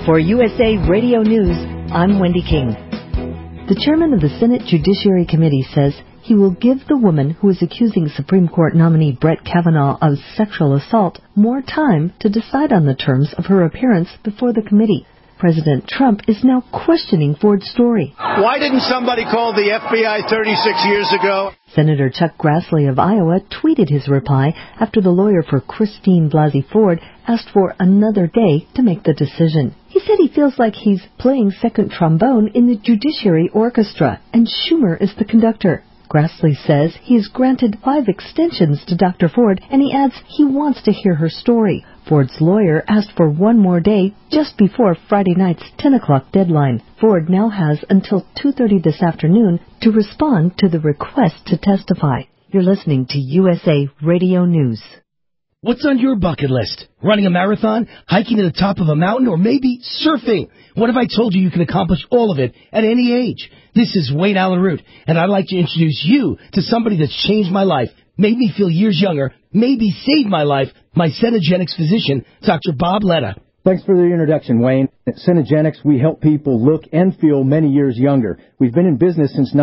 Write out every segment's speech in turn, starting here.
For USA Radio News, I'm Wendy King. The chairman of the Senate Judiciary Committee says he will give the woman who is accusing Supreme Court nominee Brett Kavanaugh of sexual assault more time to decide on the terms of her appearance before the committee. President Trump is now questioning Ford's story. Why didn't somebody call the FBI 36 years ago? Senator Chuck Grassley of Iowa tweeted his reply after the lawyer for Christine Blasey Ford asked for another day to make the decision. He said he feels like he's playing second trombone in the Judiciary Orchestra, and Schumer is the conductor. Grassley says he has granted 5 extensions to Dr. Ford, and he adds he wants to hear her story. Ford's lawyer asked for one more day just before Friday night's 10 o'clock deadline. Ford now has until 2:30 this afternoon to respond to the request to testify. You're listening to USA Radio News. What's on your bucket list? Running a marathon, hiking to the top of a mountain, or maybe surfing? What if I told you you can accomplish all of it at any age? This is Wayne Allen Root, and I'd like to introduce you to somebody that's changed my life, made me feel years younger, maybe saved my life, my Cenegenics physician, Dr. Bob Letta. Thanks for the introduction, Wayne. At Cenegenics, we help people look and feel many years younger. We've been in business since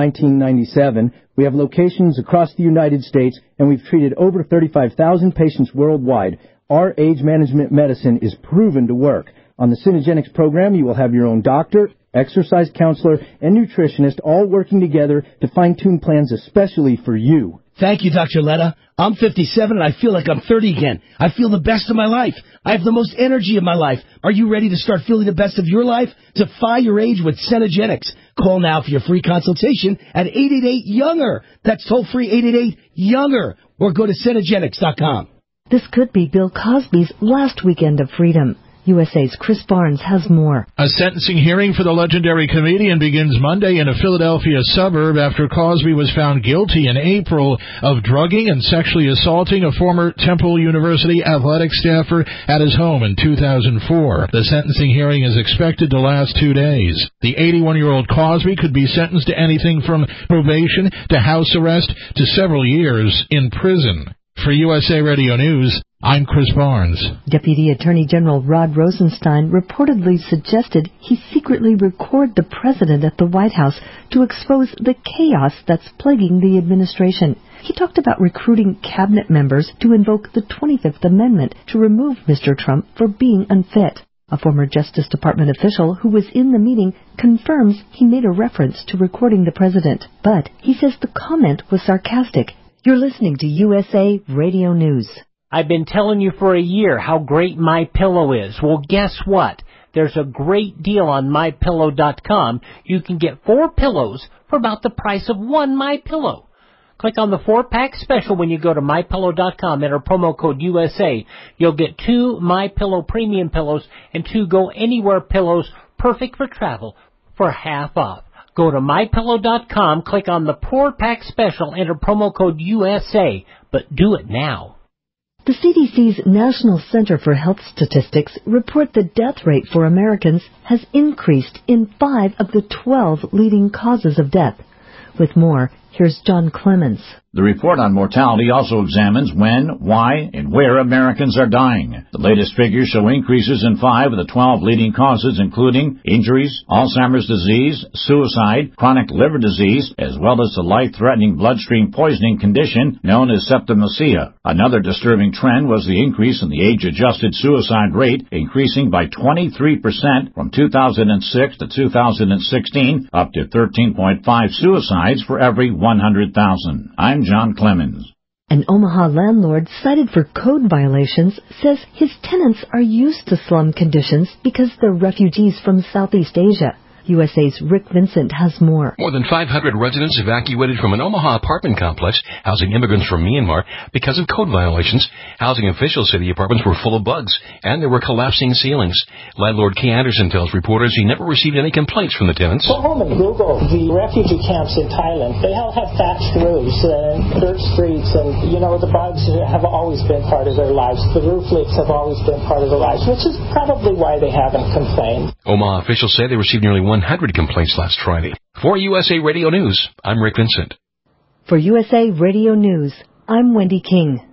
1997. We have locations across the United States, and we've treated over 35,000 patients worldwide. Our age management medicine is proven to work. On the Cenegenics program, you will have your own doctor, exercise counselor, and nutritionist all working together to fine-tune plans especially for you. Thank you, Dr. Letta. I'm 57 and I feel like I'm 30 again. I feel the best of my life. I have the most energy of my life. Are you ready to start feeling the best of your life? Defy your age with Cenegenics. Call now for your free consultation at 888-YOUNGER. That's toll-free 888-YOUNGER. Or go to Cenegenics.com. This could be Bill Cosby's last weekend of freedom. USA's Chris Barnes has more. A sentencing hearing for the legendary comedian begins Monday in a Philadelphia suburb after Cosby was found guilty in April of drugging and sexually assaulting a former Temple University athletic staffer at his home in 2004. The sentencing hearing is expected to last 2 days. The 81-year-old Cosby could be sentenced to anything from probation to house arrest to several years in prison. For USA Radio News, I'm Chris Barnes. Deputy Attorney General Rod Rosenstein reportedly suggested he secretly record the president at the White House to expose the chaos that's plaguing the administration. He talked about recruiting cabinet members to invoke the 25th Amendment to remove Mr. Trump for being unfit. A former Justice Department official who was in the meeting confirms he made a reference to recording the president, but he says the comment was sarcastic. You're listening to USA Radio News. I've been telling you for a year how great MyPillow is. Well, guess what? There's a great deal on MyPillow.com. You can get 4 pillows for about the price of 1 MyPillow. Click on the 4-pack special when you go to MyPillow.com. Enter promo code USA. You'll get 2 MyPillow premium pillows and 2 Go Anywhere pillows, perfect for travel, for half off. Go to MyPillow.com, click on the 4-pack special, enter promo code USA, but do it now. The CDC's National Center for Health Statistics report the death rate for Americans has increased in 5 of the 12 leading causes of death. With more, here's John Clemens. The report on mortality also examines when, why, and where Americans are dying. The latest figures show increases in 5 of the 12 leading causes, including injuries, Alzheimer's disease, suicide, chronic liver disease, as well as the life-threatening bloodstream poisoning condition known as septicemia. Another disturbing trend was the increase in the age-adjusted suicide rate, increasing by 23% from 2006 to 2016, up to 13.5 suicides for every 100,000. I'm John Clemens. An Omaha landlord cited for code violations says his tenants are used to slum conditions because they're refugees from Southeast Asia. USA's Rick Vincent has more. More than 500 residents evacuated from an Omaha apartment complex housing immigrants from Myanmar because of code violations. Housing officials say the apartments were full of bugs and there were collapsing ceilings. Landlord Kay Anderson tells reporters he never received any complaints from the tenants. Go home and Google the refugee camps in Thailand. They all have thatched roofs and dirt streets, and, the bugs have always been part of their lives. The roof leaks have always been part of their lives, which is probably why they haven't complained. Omaha officials say they received nearly 100 complaints last Friday. For USA Radio News, I'm Rick Vincent. For USA Radio News, I'm Wendy King.